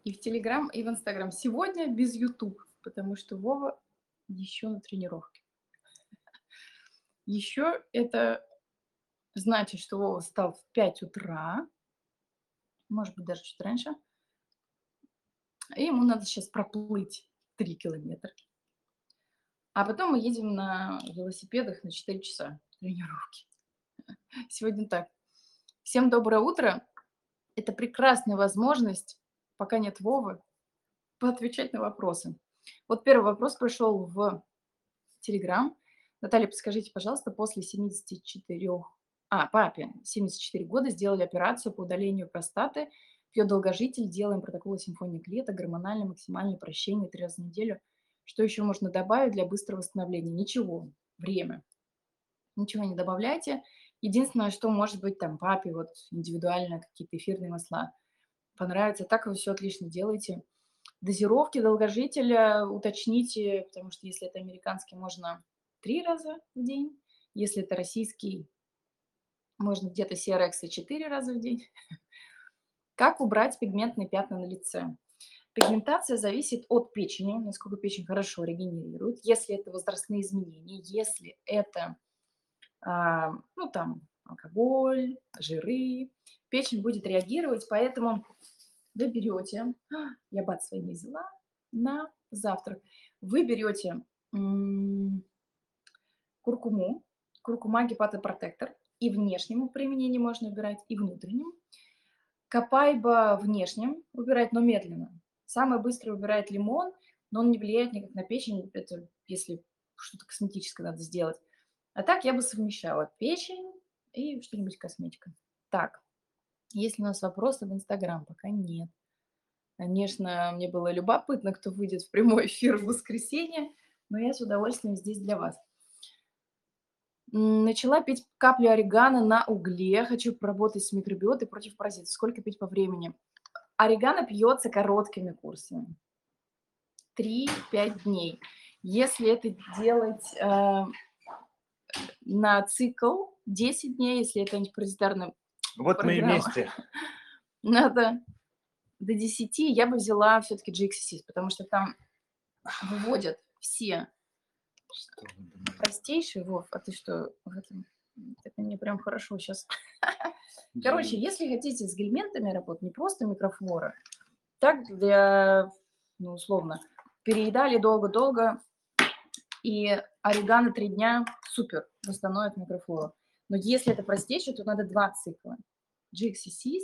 И в Телеграм, и в Инстаграм. Сегодня без YouTube, потому что Вова еще на тренировке. Еще это значит, что Вова встал в 5 утра, может быть, даже чуть раньше, и ему надо сейчас проплыть 3 километра. А потом мы едем на велосипедах на 4 часа тренировки. Сегодня так. Всем доброе утро. Это прекрасная возможность, пока нет Вовы, поотвечать на вопросы. Вот первый вопрос пришел в Телеграм. Наталья, подскажите, пожалуйста, после 74... папе 74 года сделали операцию по удалению простаты, пьет долгожитель, делаем протокол симфонии клеток, гормональное максимальное прощение 3 раза в неделю. Что еще можно добавить для быстрого восстановления? Ничего. Время. Ничего не добавляйте. Единственное, что может быть там папе, вот индивидуально какие-то эфирные масла понравится, так вы все отлично делаете. Дозировки долгожителя уточните, потому что если это американский, можно 3 раза в день. Если это российский, можно где-то CRX и 4 раза в день. Как убрать пигментные пятна на лице? Пигментация зависит от печени, насколько печень хорошо регенерирует. Если это возрастные изменения, если это, алкоголь, жиры, печень будет реагировать, поэтому вы берете, я бат свои не взяла, на завтрак. Вы берете куркуму, куркума гепатопротектор, и внешнему применению можно убирать, и внутренним. Копайба внешним убирать, но медленно. Самый быстрый убирает лимон, но он не влияет никак на печень, это если что-то косметическое надо сделать. А так я бы совмещала печень и что-нибудь косметика. Так, есть ли у нас вопросы в Инстаграм? Пока нет. Конечно, мне было любопытно, кто выйдет в прямой эфир в воскресенье, но я с удовольствием здесь для вас. Начала пить каплю орегано на угле. Хочу поработать с микробиотой против паразитов. Сколько пить по времени? Орегано пьется короткими курсами. 3-5 дней. Если это делать на цикл, 10 дней, если это антипаразитарная Вот мы и программа, вместе. надо до 10, я бы взяла все-таки GXCC, потому что там выводят все Что вы думаете? простейшие. Вов, а ты что в этом? Это мне прям хорошо сейчас. Короче, Делитесь. если хотите с гельминтами работать, не просто микрофлора, так для, условно, переедали долго-долго, и орегано 3 дня супер восстановит микрофлору. Но если это простейшее, то надо 2 цикла. GXCC,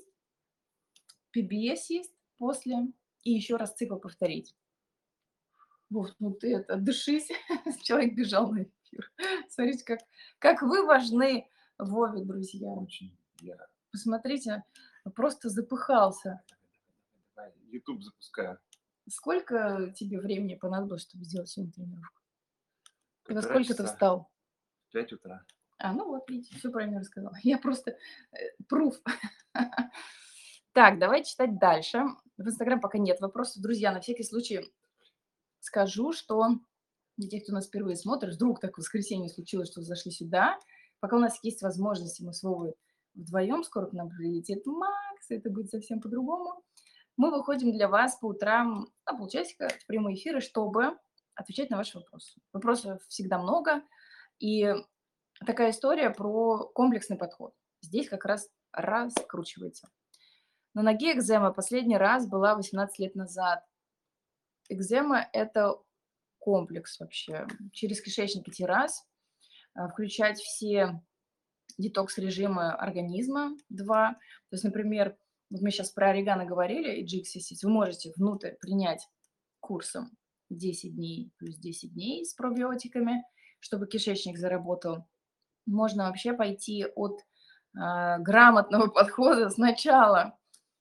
PBS после, и еще раз цикл повторить. Вот, ну ты это, дышись, человек бежал на эфир. Смотрите, как вы важны Вове, друзья. Очень, Вера. Посмотрите, просто запыхался. Давай, YouTube запускаю. Сколько тебе времени понадобилось, чтобы сделать сегодня тренировку? И во 1,5 сколько ты часа, встал? в 5 утра. Ну вот, видите, все правильно рассказала. Я просто пруф. Так, давай читать дальше. В Инстаграм пока нет вопросов. Друзья, на всякий случай скажу, что для тех, кто нас впервые смотрит, вдруг так в воскресенье случилось, что зашли сюда, пока у нас есть возможность, мы с Вовой вдвоем, скоро к нам прилетит Макс, это будет совсем по-другому. Мы выходим для вас по утрам на полчасика в прямые эфиры, чтобы отвечать на ваши вопросы. Вопросов всегда много, и такая история про комплексный подход. Здесь как раз раскручивается. На ноге экзема последний раз была 18 лет назад. Экзема – это комплекс вообще. Через кишечник идти раз, включать все детокс-режимы организма 2. То есть, например, вот мы сейчас про орегано говорили и GXCC, вы можете внутрь принять курсом 10 дней плюс 10 дней с пробиотиками, чтобы кишечник заработал. Можно вообще пойти от грамотного подхода сначала.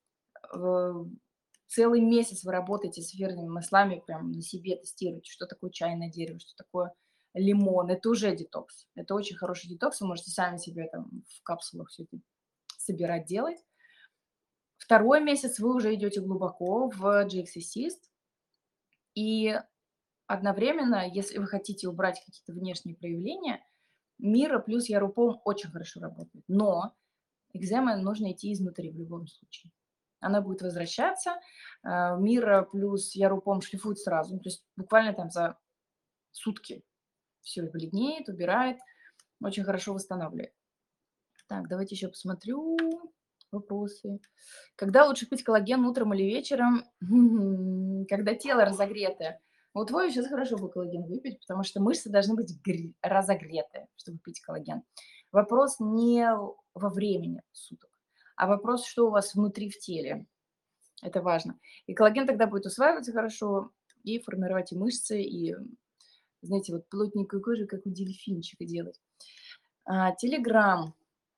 Целый месяц вы работаете с эфирными маслами, прям на себе тестируете, что такое чайное дерево, что такое лимон. Это уже детокс. Это очень хороший детокс. Вы можете сами себе там в капсулах все это собирать, делать. Второй месяц вы уже идете глубоко в GXCC. И одновременно, если вы хотите убрать какие-то внешние проявления, Мира плюс Ярупом очень хорошо работает. Но экзема нужно идти изнутри в любом случае. Она будет возвращаться. Мира плюс Ярупом шлифует сразу. Ну, то есть буквально там за сутки все бледнеет, убирает, очень хорошо восстанавливает. Так, давайте еще посмотрю вопросы. Когда лучше пить коллаген, утром или вечером? Когда тело разогретое. Вот Вове сейчас хорошо бы коллаген выпить, потому что мышцы должны быть разогретые, чтобы пить коллаген. Вопрос не во времени суток, а вопрос, что у вас внутри в теле. Это важно. И коллаген тогда будет усваиваться хорошо и формировать и мышцы, и, знаете, вот плотненькую кожу, как у дельфинчика делать. Телеграм.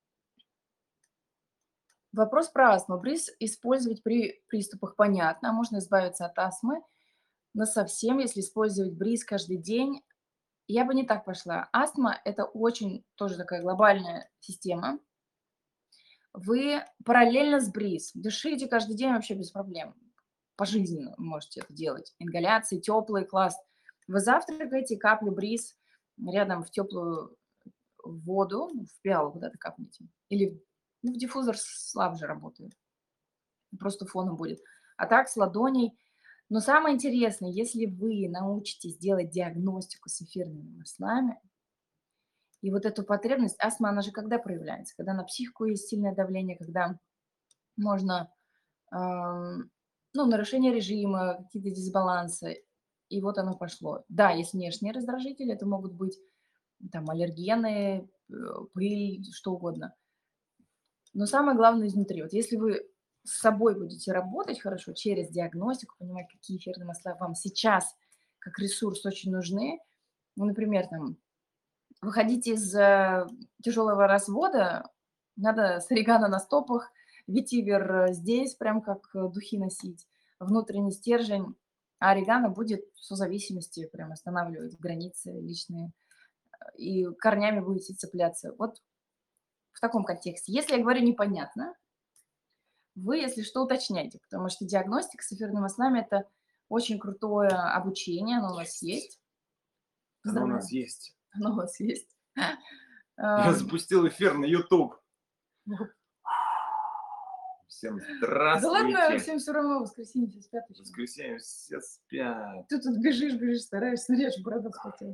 Вопрос про астму. Бриз использовать при приступах понятно. Можно избавиться от астмы, но совсем, если использовать бриз каждый день, я бы не так пошла. Астма– это очень тоже такая глобальная система. Вы параллельно с бриз дышите каждый день вообще без проблем. Пожизненно можете это делать. Ингаляции, теплый класс. Вы завтракаете, каплю бриз рядом в теплую воду, в пиалу куда-то капните. Или в диффузор слабже работает. Просто фоном будет. А так с ладоней. Но самое интересное, если вы научитесь делать диагностику с эфирными маслами, и вот эту потребность, астма, она же когда проявляется? Когда на психику есть сильное давление, когда можно, ну, нарушение режима, какие-то дисбалансы, и вот оно пошло. Да, есть внешние раздражители, это могут быть там аллергены, пыль, что угодно. Но самое главное изнутри. Вот если вы с собой будете работать хорошо через диагностику, понимать, какие эфирные масла вам сейчас как ресурс очень нужны. Ну, например, там, выходите из тяжелого развода, надо с орегано на стопах, ветивер здесь, прям как духи носить, внутренний стержень, а орегано будет в созависимости прям останавливать границы личные, и корнями будете цепляться. Вот в таком контексте. Если я говорю непонятно, вы, если что, уточняйте, потому что диагностика с эфирными маслами– это очень крутое обучение, оно у вас есть. Оно у нас есть. Оно у вас есть. Я запустил эфир на YouTube. Вот. Всем Да ладно, здравствуйте. всем все равно, воскресенье все спят В еще. воскресенье все спят. Ты тут бежишь, стараешься, смотри, аж борода вспотела.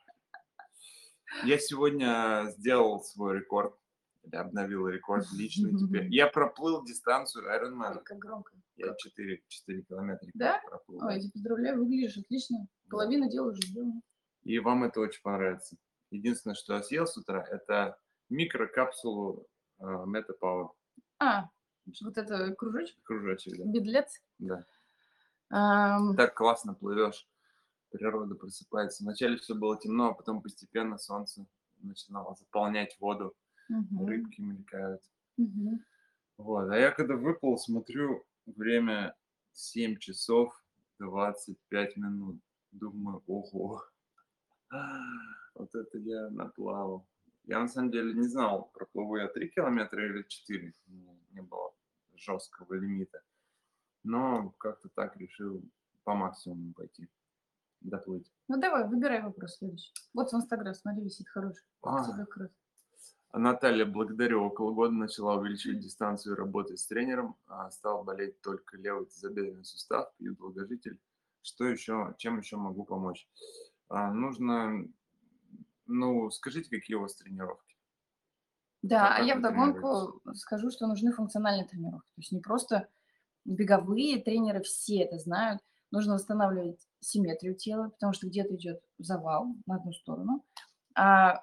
Я сегодня сделал свой рекорд. Я обновил рекорд личный теперь. Я проплыл дистанцию Ironman. Ой, как громко. Я 4 километра Да? проплыл. Ой, Да. я тебя поздравляю, выглядишь отлично. Половина дела уже сделана. И вам это очень понравится. Единственное, что я съел с утра, это микрокапсулу Meta Power. Вот это кружочек, Кружочек, да. бедлец. Да. Ам, Так классно плывешь. Природа просыпается. Вначале все было темно, а потом постепенно солнце начинало заполнять воду. мгм, Рыбки мелькают. мгм. Вот. А я когда выплыл, смотрю, время 7 часов 25 минут. Думаю, ого, вот это я наплавал. Я на самом деле не знал, проплыву я 3 километра или 4. Не было жесткого лимита. Но как-то так решил по максимуму пойти, доплыть. Ну давай, выбирай вопрос следующий. Вот в Инстаграм, смотри, висит хороший. А, Тебе круто. Наталья, благодарю. Около года начала увеличивать дистанцию работы с тренером, а стал болеть только левый тазобедренный сустав, пью долгожитель. Что еще, чем еще могу помочь? Нужно, ну, скажите, какие у вас тренировки? Да, а Как я вы тренируетесь? вдогонку скажу, что нужны функциональные тренировки. То есть не просто беговые, тренеры все это знают. Нужно восстанавливать симметрию тела, потому что где-то идет завал на одну сторону. А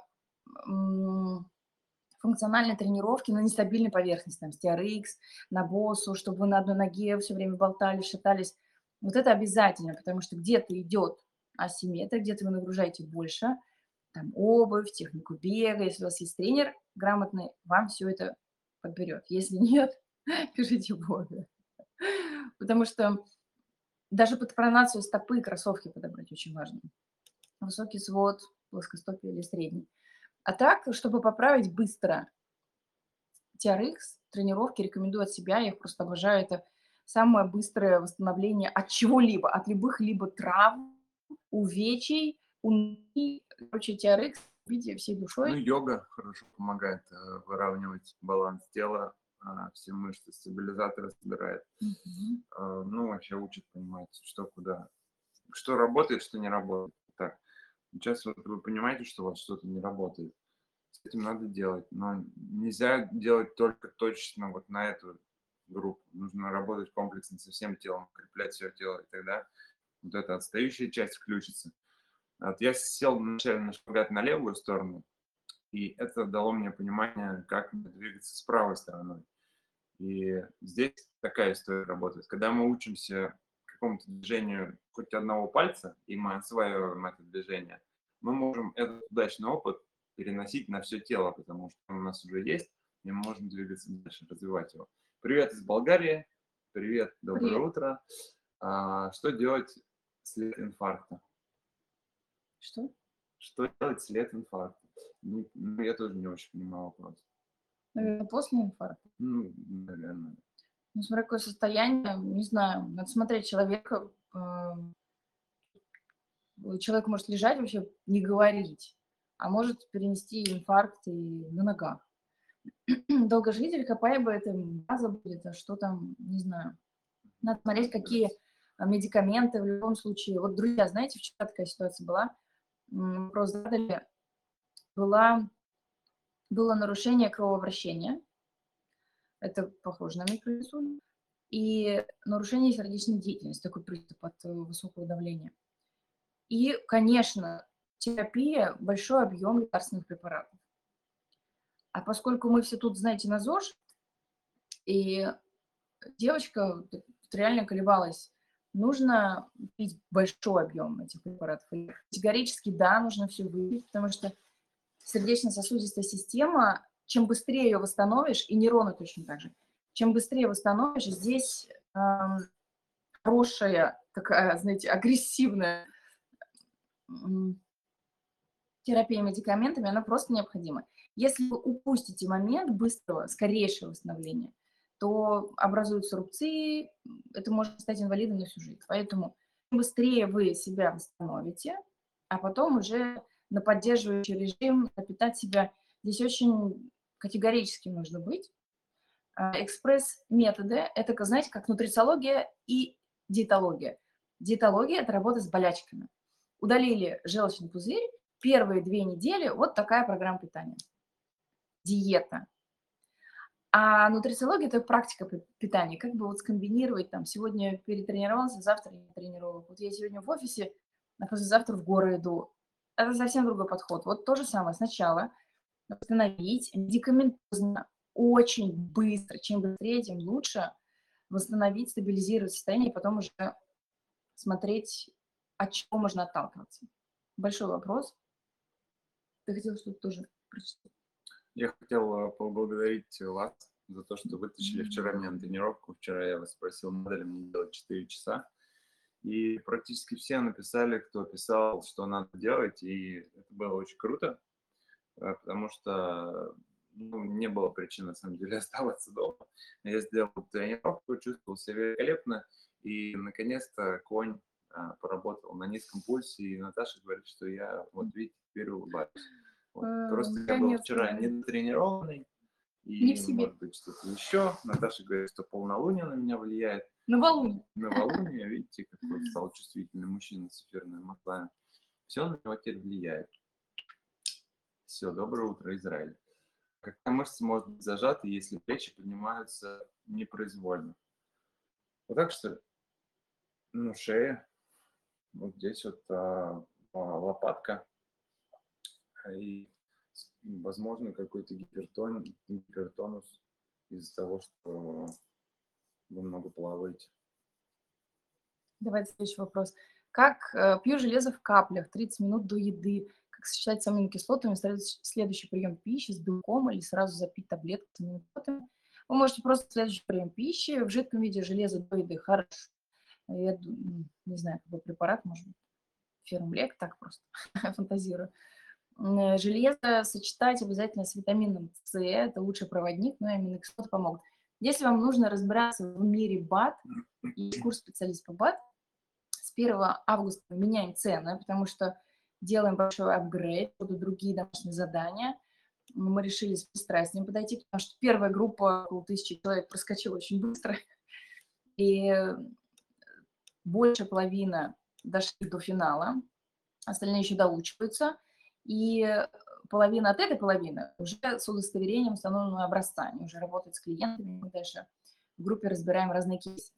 м, функциональные тренировки на нестабильной поверхности, там, с TRX, на боссу, чтобы вы на одной ноге все время болтались, шатались. Вот это обязательно, потому что где-то идет асимметрия, где-то вы нагружаете больше, там, обувь, технику бега. Если у вас есть тренер грамотный, вам все это подберет. Если нет, пишите Бога. Потому что даже под пронацию стопы кроссовки подобрать очень важно. Высокий свод, плоскостопие или средний. А так, чтобы поправить быстро TRX, тренировки рекомендую от себя, я их просто обожаю. Это самое быстрое восстановление от чего-либо, от любых либо травм, увечий, короче, TRX, видите, всей Ну, душой. йога хорошо помогает выравнивать баланс тела, все мышцы, стабилизаторы собирает. Мгм. Ну, вообще учит понимать, что куда. Что работает, что не работает. Так, сейчас вот вы понимаете, что у вас что-то не работает. С этим надо делать. Но нельзя делать только точно вот на эту группу. Нужно работать комплексно со всем телом, укреплять все тело, и тогда вот эта отстающая часть включится. Вот я сел вначале на шпагат на левую сторону, и это дало мне понимание, как мне двигаться с правой стороной. И здесь такая история работает. Когда мы учимся какому-то движению хоть одного пальца, и мы осваиваем это движение, мы можем этот удачный опыт переносить на все тело, потому что он у нас уже есть, и мы можем двигаться дальше, развивать его. Привет из Болгарии. Привет, доброе Привет. утро. Что делать след инфаркта? Что? Что делать след инфаркта? Ну, я тоже не очень понимаю вопрос. Наверное, после инфаркта. Ну, наверное. Ну, смотря какое состояние, не знаю, надо смотреть человека. Человек может лежать вообще, не говорить, а может перенести инфаркт и на ногах. Долгожитель КПБ это база будет, а что там, не знаю. Надо смотреть, какие медикаменты в любом случае. Вот, друзья, знаете, вчера такая ситуация была, вопрос задали, было нарушение кровообращения, это похоже на микроинсульт, и нарушение сердечной деятельности, такой приступ от высокого давления. И, конечно, терапия, большой объем лекарственных препаратов. А поскольку мы все тут, знаете, на ЗОЖ, и девочка вот реально колебалась, нужно пить большой объем этих препаратов. И категорически да, нужно все выпить, потому что сердечно-сосудистая система, чем быстрее ее восстановишь, и нейроны точно так же, чем быстрее восстановишь, здесь хорошая, такая, знаете, агрессивная терапия медикаментами, она просто необходима. Если вы упустите момент быстрого, скорейшего восстановления, то образуются рубцы, это может стать инвалидом на всю жизнь. Поэтому чем быстрее вы себя восстановите, а потом уже на поддерживающий режим напитать себя, здесь очень категорически нужно быть. Экспресс-методы – это, знаете, как нутрициология и диетология. Диетология – это работа с болячками. Удалили желчный пузырь, первые 2 недели вот такая программа питания. Диета. А нутрициология – это практика питания. Как бы вот скомбинировать, там, сегодня перетренировался, завтра не тренировок. Вот я сегодня в офисе, а послезавтра в горы иду. Это совсем другой подход. Вот то же самое. Сначала восстановить медикаментозно, очень быстро. Чем быстрее, тем лучше восстановить, стабилизировать состояние, и потом уже смотреть, от чего можно отталкиваться. Большой вопрос. Ты хотел что-то тоже прочитать? Я хотел поблагодарить вас за то, что вытащили вчера меня на тренировку. Вчера я вас спросил, надо ли мне делать 4 часа. И практически все написали, кто писал, что надо делать. И это было очень круто, потому что ну, не было причин, на самом деле, оставаться дома. Я сделал тренировку, чувствовал себя великолепно. И, наконец-то, конь поработал на низком пульсе. И Наташа говорит, что я, вот видите, теперь улыбаюсь. Вот. Просто я Я был не вчера оценила. недотренированный, Не в и, себе. может быть, что-то еще. Наташа говорит, что полнолуние на меня влияет. Новолуние. Новолуние, видите, какой стал чувствительный мужчина с эфирными маслами. Все на него теперь влияет. Все, доброе утро, Израиль. Какая мышца может быть зажата, если плечи поднимаются непроизвольно? Вот так что ли? Ну, шея, вот здесь вот лопатка, и, возможно, какой-то гипертонус из-за того, что вы много плаваете. Давайте следующий вопрос. Как пью железо в каплях 30 минут до еды? Как сочетать с аминокислотами следующий прием пищи с белком или сразу запить таблетку с аминокислотами? Вы можете просто следующий прием пищи в жидком виде железа до еды. Хорошо. Не знаю, какой препарат, может быть, фермлек, так просто фантазирую. Железо сочетать обязательно с витамином С, это лучший проводник, но и аминокислоты помогут. Если вам нужно разбираться в мире БАД, есть курс специалист по БАД, с 1 августа меняем цены, потому что делаем большой апгрейд, будут другие домашние задания. мы решили с пристрастием подойти, потому что первая группа, около 1000 человек, проскочила очень быстро, и больше половины дошли до финала, остальные еще доучиваются, и половина от этой половины уже с удостоверением установленного образца, они уже работают с клиентами, мы дальше в группе разбираем разные кейсы.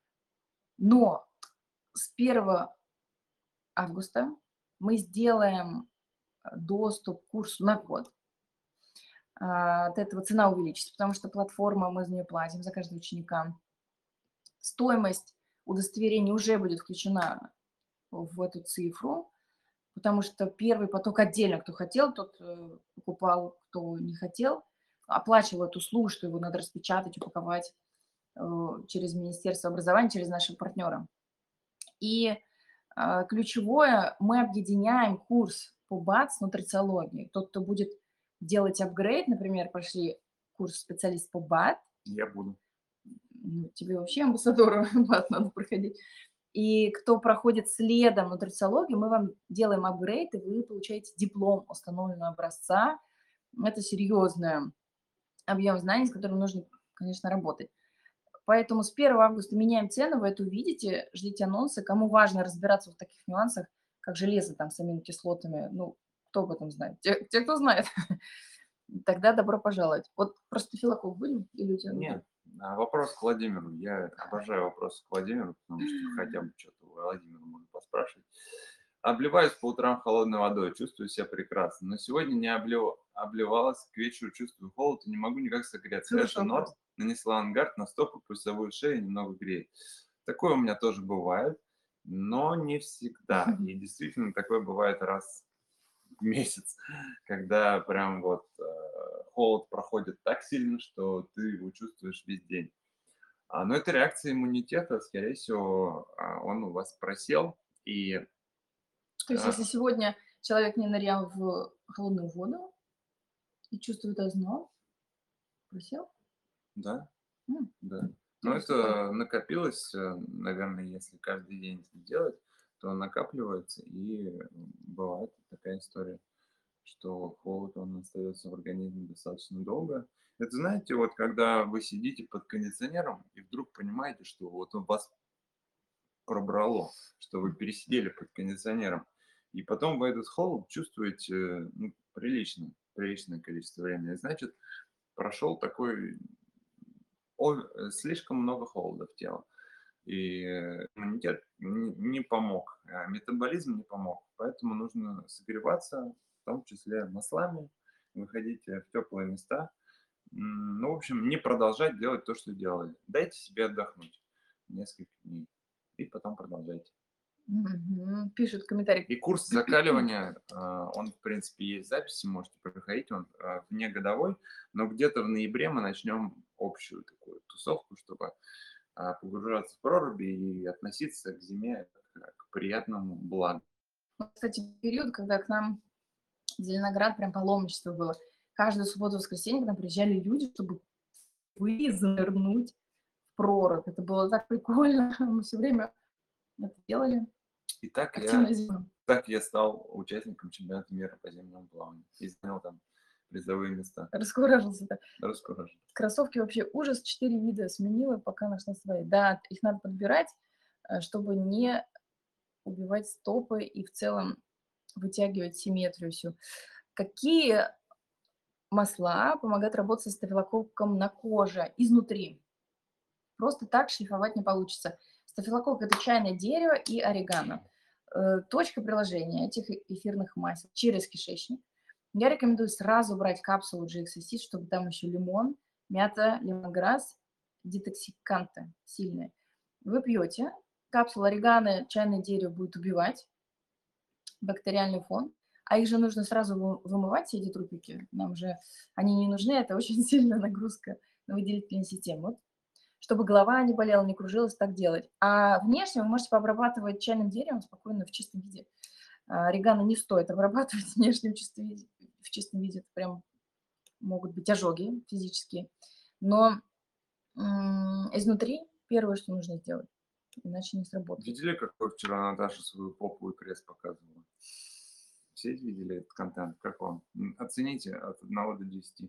Но с 1 августа мы сделаем доступ к курсу на год. От этого цена увеличится, потому что платформа, мы за нее платим, за каждого ученика. Стоимость удостоверения уже будет включена в эту цифру, потому что первый поток отдельно, кто хотел, тот покупал, кто не хотел, оплачивал эту услугу, что его надо распечатать, упаковать через Министерство образования, через нашего партнера. И ключевое, мы объединяем курс по БАД с нутрициологией. Тот, кто будет делать апгрейд, например, прошли курс специалист по БАД, Я буду. ну, тебе вообще амбассадору БАД надо проходить. И кто проходит следом нутрициологию, мы вам делаем апгрейд, и вы получаете диплом установленного образца. Это серьезный объем знаний, с которым нужно, конечно, работать. Поэтому с 1 августа меняем цену, вы это увидите, ждите анонсы. Кому важно разбираться в таких нюансах, как железо там с аминокислотами, ну, кто об этом знает? Те, кто знает. Тогда добро пожаловать. Вот про стафилококк будем? Или у тебя Нет, вопрос к Владимиру. Я обожаю вопросы к Владимиру, потому что хотя бы что-то у Владимира можно поспрашивать. Обливаюсь по утрам холодной водой, чувствую себя прекрасно. Но сегодня не обливалась, к вечеру чувствую холод и не могу никак согреться. Хороший Это норм. вопрос. Нанесла ангард на стопу, плюсовую шею, немного греет. Такое у меня тоже бывает, но не всегда. И действительно такое бывает раз в месяц, когда прям вот холод проходит так сильно, что ты его чувствуешь весь день. Но это реакция иммунитета, скорее всего, он у вас просел, и То есть если сегодня человек не нырял в холодную воду и чувствует озноб, просел, да, м, да. Но интересный факт. это накопилось, наверное, если каждый день это делать, то накапливается, и бывает такая история, что холод, он остается в организме достаточно долго. Это знаете, вот когда вы сидите под кондиционером и вдруг понимаете, что вот у вас пробрало, что вы пересидели под кондиционером, и потом вы этот холод чувствуете, ну, приличное количество времени. Значит, прошел такой слишком много холода в тело. И иммунитет не помог, метаболизм не помог. Поэтому нужно согреваться, в том числе маслами, выходить в теплые места. Ну, в общем, не продолжать делать то, что делали. Дайте себе отдохнуть несколько дней. И потом продолжайте. Мгм. Пишут в комментариях. И курс закаливания, он, в принципе, есть записи, можете проходить, он внегодовой, но где-то в ноябре мы начнем общую такую тусовку, чтобы погружаться в проруби и относиться к зиме как к приятному благу. Вот, кстати, период, когда к нам в Зеленоград прям паломничество было. Каждую субботу-воскресенье к нам приезжали люди, чтобы занырнуть в прорубь. Это было так прикольно. Мы все время это делали. И так Активно я, зимой. так я стал участником чемпионата мира по зимнему плаванию и занял там призовые места. Раскуражился. Да. Раскуражен. Кроссовки вообще ужас. 4 вида сменила, пока нашла свои. Да, их надо подбирать, чтобы не убивать стопы и в целом вытягивать симметрию всю. Какие масла помогают работать со стафилококком на коже изнутри? Просто так шлифовать не получится. Стафилококк – это чайное дерево и орегано. Точка приложения этих эфирных масел через кишечник. Я рекомендую сразу брать капсулу GXSC, чтобы там еще лимон, мята, лимонграсс, детоксиканты сильные. Вы пьете, капсула орегано, чайное дерево будет убивать бактериальный фон, а их же нужно сразу вымывать, все эти трупики. Нам же они не нужны, это очень сильная нагрузка на выделительную систему. Вот чтобы голова не болела, не кружилась, так делать. А внешне вы можете пообрабатывать чайным деревом спокойно в чистом виде. Орегано не стоит обрабатывать внешне в чистом виде. В чистом виде это прям могут быть ожоги физические. Но изнутри первое, что нужно сделать, иначе не сработает. Видели, как вчера Наташа свою попу и крест показывала? все видели этот контент? Как вам? Оцените от 1 до 10.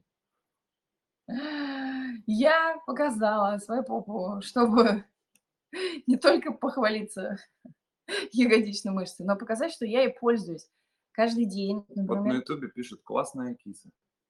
Я показала свою попу, чтобы не только похвалиться ягодичной мышцей, но показать, что я ей пользуюсь каждый день. Вот на Например, ютубе пишут: «Классная киса».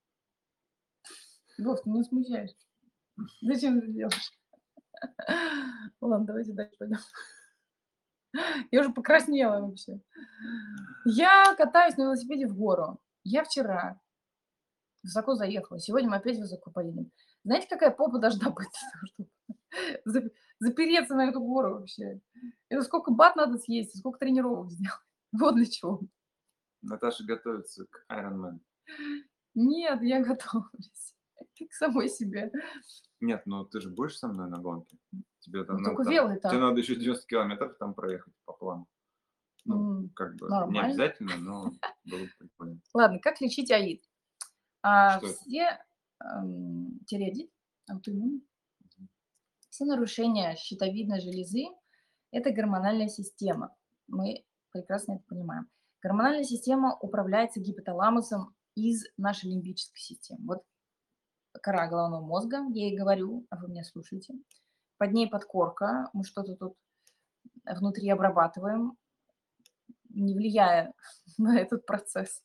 Вов, ты меня смущаешь. Зачем ты делаешь? Ладно, давайте дальше пойдем. Я уже покраснела вообще. Я катаюсь на велосипеде в гору. Я вчера высоко заехала, сегодня мы опять высоко поедем. Знаете, какая попа должна быть для того, чтобы запереться на эту гору вообще? Это сколько бат надо съесть, и сколько тренировок сделать. Вот для чего. Наташа готовится к Iron Man. Нет, я готовлюсь к самой себе. Нет, ну ты же будешь со мной на гонке? Тебе там Ну, надо, только велый тебе так. надо еще 90 километров там проехать по плану. Ну, как бы не Нормально. обязательно, но было бы прикольно. Ладно, как лечить АИД? Что это? Все тиреоидит, аутоиммун, все нарушения щитовидной железы– это гормональная система. Мы прекрасно это понимаем. Гормональная система управляется гипоталамусом из нашей лимбической системы. Вот кора головного мозга, я ей говорю, а вы меня слушаете. Под ней подкорка, мы что-то тут внутри обрабатываем, не влияя на этот процесс.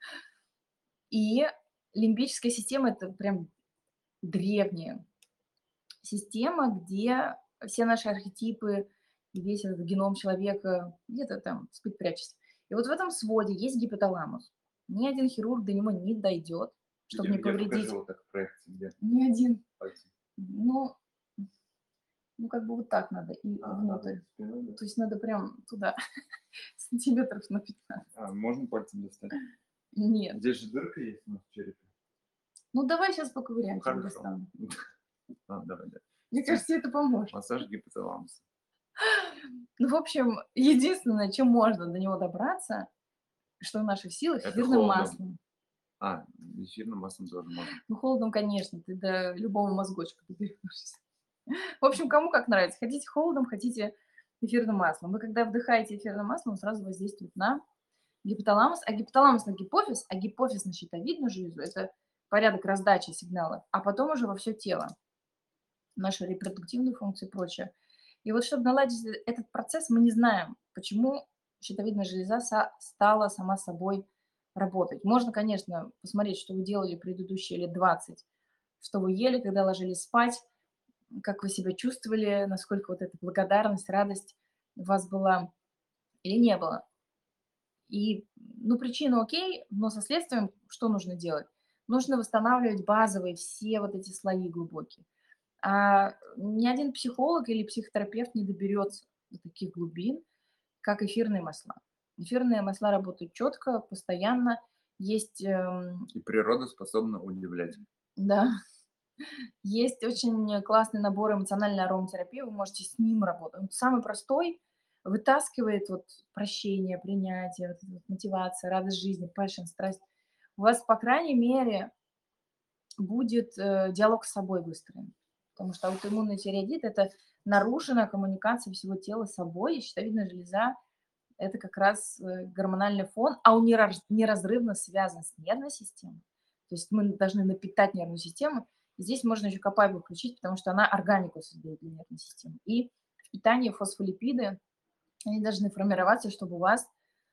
И лимбическая система– это прям древняя система, где все наши архетипы и весь этот геном человека где-то там спит, прячется. И вот в этом своде есть гипоталамус. Ни один хирург до него не дойдет, чтобы не Где повредить. покажи вот так в проекте, где Ни один. пальцы? Ну, как бы вот так надо и А, внутрь. спиной, да. То есть надо прям туда, сантиметров на 15. Можно пальцем достать? Нет. Здесь же дырка есть у нас в черепе. Ну, давай сейчас поковыряем, тебе Хорошо. достану. Давай, да. Мне кажется, это поможет. Массаж гипоталамуса. Ну, в общем, единственное, чем можно до него добраться, что в наших силах, Это эфирным холодом. маслом. Эфирным маслом тоже можно. Ну, холодом, конечно, ты до любого мозгочка доберешься. В общем, кому как нравится. Хотите холодом, хотите эфирным маслом. Вы когда вдыхаете эфирным маслом, он сразу воздействует на гипоталамус, а гипоталамус на гипофиз, а гипофиз на щитовидную железу. Это порядок раздачи сигналов, а потом уже во все тело. Наши репродуктивные функции и прочее. И вот чтобы наладить этот процесс, мы не знаем, почему щитовидная железа стала сама собой работать. Можно, конечно, посмотреть, что вы делали предыдущие лет 20, что вы ели, когда ложились спать, как вы себя чувствовали, насколько вот эта благодарность, радость у вас была или не было. И, ну, причина окей, но со следствием что нужно делать? Нужно восстанавливать базовые все вот эти слои глубокие. А ни один психолог или психотерапевт не доберется до таких глубин, как эфирные масла. Эфирные масла работают четко, постоянно. Есть, И природа способна удивлять. да, есть очень классный набор эмоциональной ароматерапии, вы можете с ним работать. Он самый простой, вытаскивает вот прощение, принятие, вот эта вот мотивация, радость жизни, passion, страсть. У вас, по крайней мере, будет диалог с собой выстроен. Потому что аутоиммунный тиреоидит– это нарушенная коммуникация всего тела с собой, и щитовидная железа– это как раз гормональный фон, а он неразрывно связан с нервной системой. То есть мы должны напитать нервную систему. И здесь можно еще Капайбу включить, потому что она органику создает для нервной системы. И в питании фосфолипиды, они должны формироваться, чтобы у вас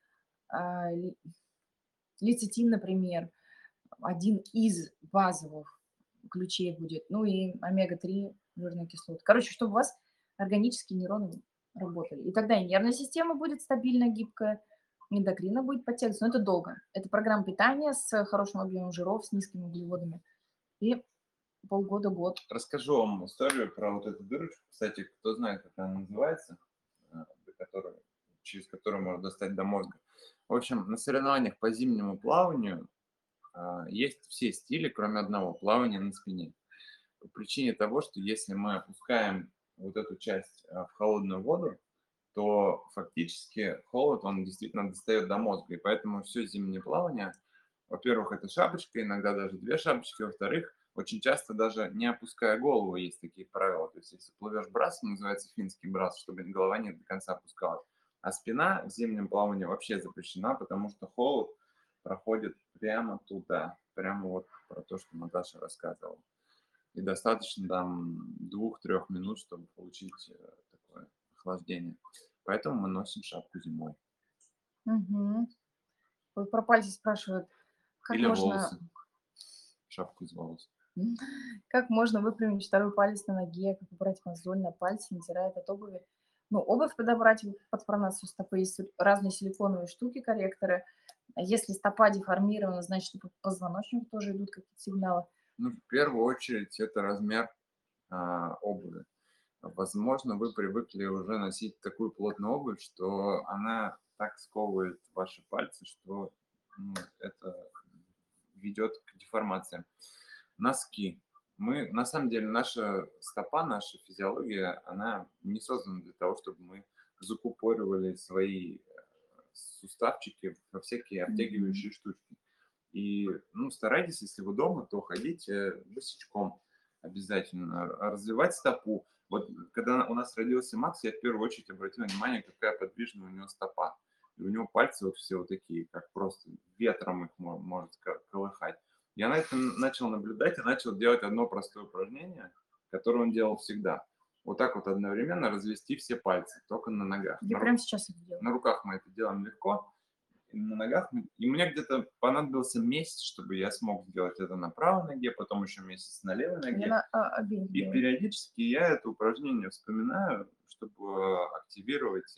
лецитин, например, один из базовых ключей будет, ну и омега-3 жирные кислоты. Короче, чтобы у вас органические нейроны работали. И тогда и нервная система будет стабильно гибкая, эндокрина будет подтягиваться, но это долго. Это программа питания с хорошим объемом жиров, с низкими углеводами. И полгода-год. Расскажу вам историю про вот эту дырочку. Кстати, кто знает, как она называется, через которую можно достать до мозга. В общем, на соревнованиях по зимнему плаванию есть все стили, кроме одного – плавания на спине. По причине того, что если мы опускаем вот эту часть в холодную воду, то фактически холод, он действительно достает до мозга. И поэтому все зимнее плавание, во-первых, это шапочка, иногда даже 2 шапочки, во-вторых, очень часто даже не опуская голову есть такие правила. То есть если плывешь брасом, называется финский брас, чтобы голова не до конца опускалась. А спина в зимнем плавании вообще запрещена, потому что холод проходит прямо туда, прямо вот про то, что Наташа рассказывала. И достаточно там 2-3 минут, чтобы получить такое охлаждение. Поэтому мы носим шапку зимой. Мгм. Вот про пальцы спрашивают, как Или можно, волосы, шапку из волос. как можно выпрямить второй палец на ноге, как убрать мозоль на пальце, не теряя от обуви. Ну, обувь подобрать под пронацию стопы. Есть разные силиконовые штуки, корректоры. А если стопа деформирована, значит, и по позвоночнику тоже идут какие-то сигналы. Ну, в первую очередь, это размер обуви. Возможно, вы привыкли уже носить такую плотную обувь, что она так сковывает ваши пальцы, что это ведет к деформациям. Носки. Мы, на самом деле, наша стопа, наша физиология, она не создана для того, чтобы мы закупоривали свои суставчики во всякие Мгм. обтягивающие штучки. И, ну, старайтесь, если вы дома, то ходите босичком обязательно, развивать стопу. Вот когда у нас родился Макс, я в первую очередь обратил внимание, какая подвижная у него стопа. И у него пальцы вот все вот такие, как просто ветром их может колыхать. Я на это начал наблюдать и начал делать одно простое упражнение, которое он делал всегда. Вот так вот одновременно развести все пальцы, только на ногах. Я прямо сейчас это делаю. На руках мы это делаем легко, и на ногах. И мне где-то понадобился месяц, чтобы я смог сделать это на правой ноге, потом еще месяц на левой Я ноге. на обеих И делаю. периодически я это упражнение вспоминаю, чтобы активировать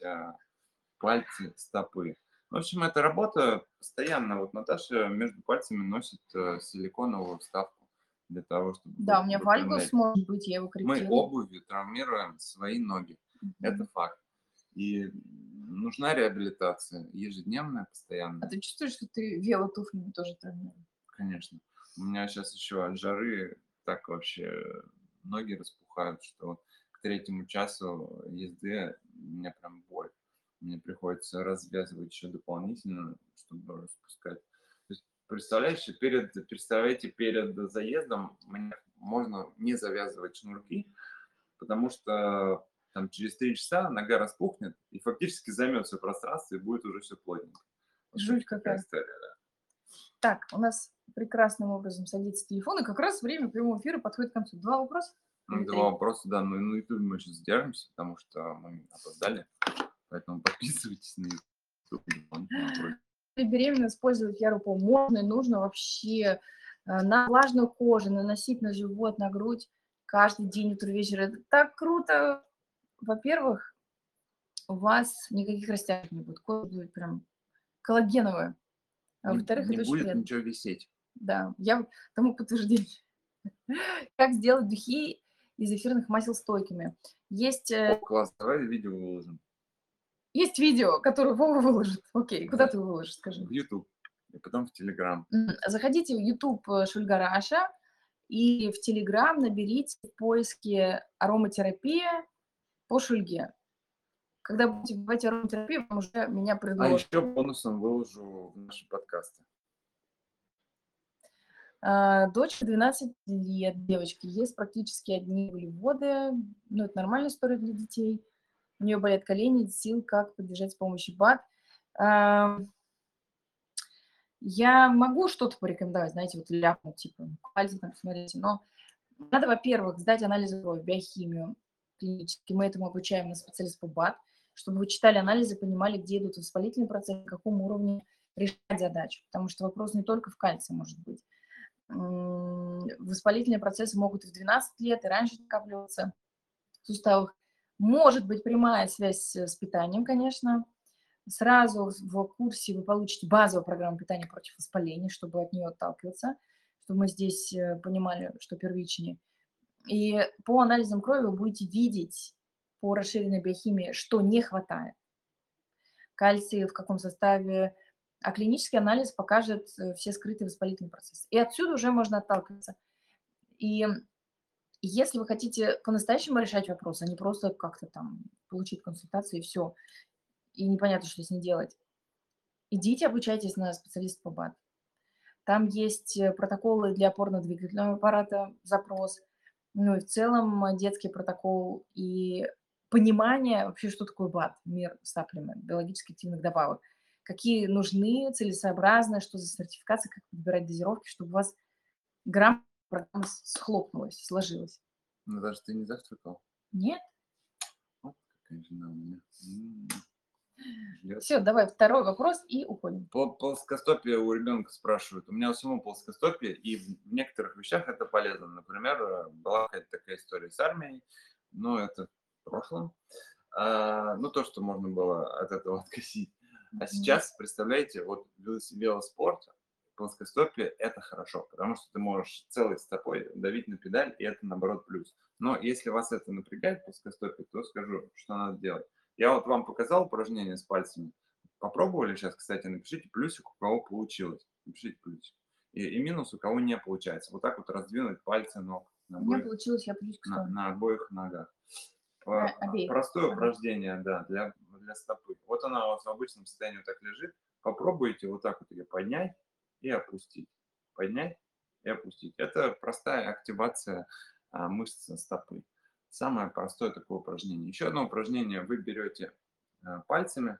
пальцы стопы. В общем, эта работа постоянно. Вот Наташа между пальцами носит силиконовую вставку для того, чтобы Да, у меня вальгус выпрямлять. может быть, я его Мы корректирую. обувью травмируем свои ноги. Это Мгм. факт. И нужна реабилитация ежедневная, А постоянная. ты чувствуешь, что ты велотуфлями тоже травмируешь? Конечно. У меня сейчас еще от жары так вообще ноги распухают, что к 3 часу езды у меня прям боль. Мне приходится развязывать еще дополнительно, чтобы распускать. То есть, представляете, перед заездом мне можно не завязывать шнурки, потому что там через 3 часа нога распухнет и фактически займет все пространство, и будет уже все плотненько. Вот Жуть такая какая. история, да. Так, у нас прекрасным образом садится телефон, и как раз время прямого эфира подходит к концу. 2 вопроса или 2 3? вопроса, да. Ну, на "Ютубе" мы сейчас держимся, потому что мы опоздали. Поэтому подписывайтесь на "Ютуб". При беременности использовать Яропол можно и нужно вообще, на влажную кожу, наносить на живот, на грудь каждый день, утро, вечер. Это так круто! Во-первых, у вас никаких растяжек не будет, кожа будет прям коллагеновая. А во-вторых, Не это очень будет приятно. ничего висеть. Да, я тому подтверждение. Как сделать духи из эфирных масел стойкими. Есть, О, класс, давай видео выложим есть видео, которое Вова выложит. Окей, куда в ты его выложишь, скажи? в "Ютуб" и потом в "Телеграм". Заходите в YouTube Шульгараша и в Telegram наберите в поиске "ароматерапия по Шульге". Когда будете вбивать ароматерапию, вам уже меня А предложат. еще бонусом выложу в наши подкасты. Дочке 12 лет, девочки, есть практически одни углеводы. Ну, это нормальная история для детей. У нее болят колени, нет сил, как поддержать с помощью БАД. Я могу что-то порекомендовать, знаете, вот ляпнуть, типа, пальцы там, смотрите, но надо, во-первых, сдать анализы крови, биохимию клинически. Мы этому обучаем на специалист по БАД, чтобы вы читали анализы, понимали, где идут воспалительные процессы, на каком уровне решать задачу. Потому что вопрос не только в кальции может быть. Воспалительные процессы могут и в 12 лет, и раньше накапливаться в суставах. Может быть прямая связь с питанием, конечно. Сразу в курсе вы получите базовую программу питания против воспаления, чтобы от нее отталкиваться, чтобы мы здесь понимали, что первичнее. И по анализам крови вы будете видеть по расширенной биохимии, что не хватает. Кальций в каком составе, а клинический анализ покажет все скрытые воспалительные процессы. И отсюда уже можно отталкиваться. И если вы хотите по-настоящему решать вопрос, а не просто как-то там получить консультацию и все, и непонятно, что с ней делать, идите обучайтесь на специалиста по БАД. Там есть протоколы для опорно-двигательного аппарата, запрос, ну и в целом детский протокол и понимание вообще, что такое БАД, мир саплимент, биологически активных добавок. какие нужны, целесообразны, что за сертификация, как подбирать дозировки, чтобы у вас программа схлопнулась, сложилась. Ну, даже ты не завтракал? Нет? Вот какая жена у меня. Ждет. Все, давай второй вопрос и уходим. По плоскостопию у ребенка спрашивают. У меня у самого плоскостопие, и в некоторых вещах это полезно. Например, была какая-то такая история с армией, но это в прошлом. Ну, то, что можно было от этого откосить. А Мгм. сейчас, представляете, вот велоспорт, плоскостопие – это хорошо, потому что ты можешь целой стопой давить на педаль, и это, наоборот, плюс. Но если вас это напрягает, плоскостопие, то скажу, что надо делать. Я вот вам показал упражнение с пальцами. Попробовали сейчас, кстати, напишите плюсик, у кого получилось. Напишите плюсик. И минус, у кого не получается. Вот так вот раздвинуть пальцы ног на У меня обоих, получилось, я плюсик ставлю. на обоих ногах. Обеих. Простое Ага. упражнение, да, для стопы. Вот она у вас в обычном состоянии вот так лежит. Попробуйте вот так вот ее поднять и опустить. Поднять и опустить. Это простая активация мышц стопы. Самое простое такое упражнение. Еще одно упражнение. Вы берете пальцами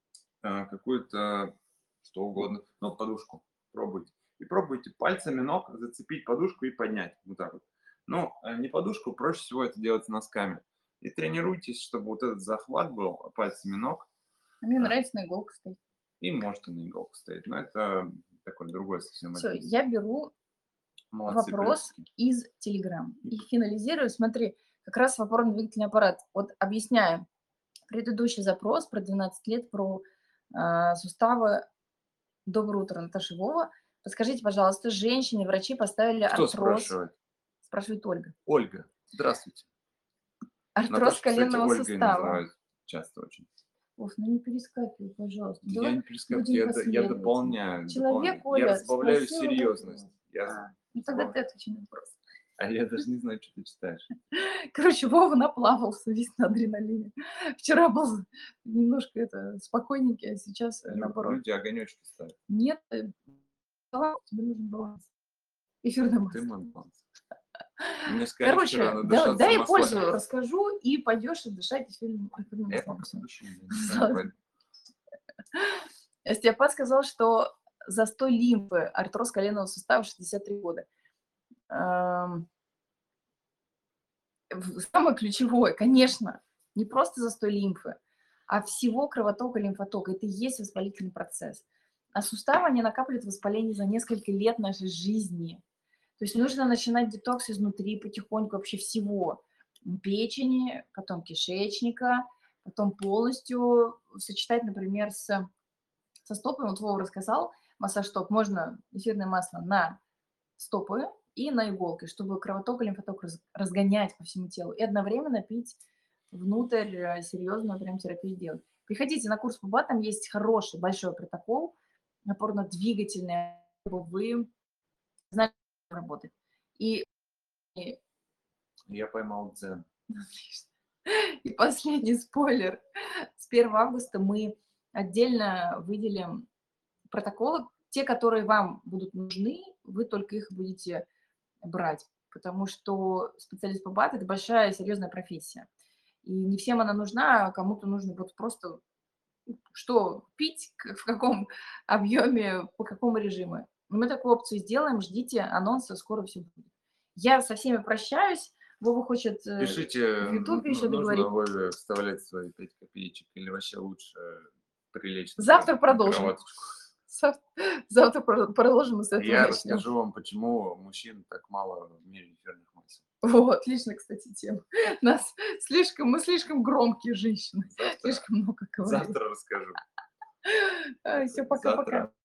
какую-то, что угодно, ну, подушку. Пробуйте. И пробуйте пальцами ног зацепить подушку и поднять. Вот так вот. Ну, не подушку, проще всего это делать носками. И тренируйтесь, чтобы вот этот захват был пальцами ног. А мне а, нравится на иголку стоять. И можете на иголку стоять. Но это такой другой совсем Все, альпинист. я беру Молодцы, вопрос плюсики. из Телеграм и финализирую. Смотри, как раз в опорно-двигательный аппарат. Вот объясняю. Предыдущий запрос про 12 лет, про суставы. Доброе утро, Наташа Вова. Подскажите, пожалуйста, женщине врачи поставили Кто артроз, спрашивает? спрашивает Ольга, Ольга. Здравствуйте. артроз Наташа, кстати, коленного Ольгой сустава. называют часто очень. Уф, ну не перескакивай, пожалуйста. Я Давай не перескакиваю, будем я последовательны. дополняю. Человек, Я Оля, разбавляю спросил серьезность. вопрос. Ну тогда ты отвечи на вопрос. А я даже не знаю, что ты читаешь. Короче, Вова наплавался весь на адреналине. Вчера был немножко спокойненький, а сейчас наоборот. Люди огонечки ставят. Нет, тебе нужен баланс. Эфирное Ты масло. манпанс. Мне сказали вчера Короче, надышаться дай масла. пользу расскажу, и пойдешь дышать эфирным Я маслом. пока подышу. Остеопат сказал, что застой лимфы, артроз коленного сустава 63 года. Самое ключевое, конечно, не просто застой лимфы, а всего кровотока, лимфотока. Это и есть воспалительный процесс. А суставы, они накапливают воспаление за несколько лет нашей жизни. То есть нужно начинать детокс изнутри потихоньку вообще всего. Печени, потом кишечника, потом полностью сочетать, например, со стопами. Вот Вова рассказал, массаж стоп. Можно эфирное масло на стопы и на иголке, чтобы кровоток и лимфоток разгонять по всему телу. И одновременно пить внутрь серьезную прям терапию делать. Приходите на курс ПУБА, там есть хороший, большой протокол, опорно-двигательный, чтобы вы знали, как работать. И Я поймал дзен. И последний спойлер. С 1 августа мы отдельно выделим протоколы. Те, которые вам будут нужны, вы только их будете брать. Потому что специалист по БАТ – это большая, серьезная профессия. И не всем она нужна, а кому-то нужно вот просто что пить, в каком объеме, по какому режиму. Мы такую опцию сделаем, ждите анонса, скоро все будет. Я со всеми прощаюсь. Вова хочет Пишите, в Ютубе еще нужно договорить. Оле вставлять свои 5 копеечек или вообще лучше прилечь на Завтра продолжим. кроваточку. Завтра продолжим и с этого Я начнем. расскажу вам, почему мужчин так мало в мире эфирных масел. Вот, отлично, кстати, тема. Мы слишком громкие женщины. Завтра, Слишком много говорим. завтра расскажу. Все, пока-пока. Завтра.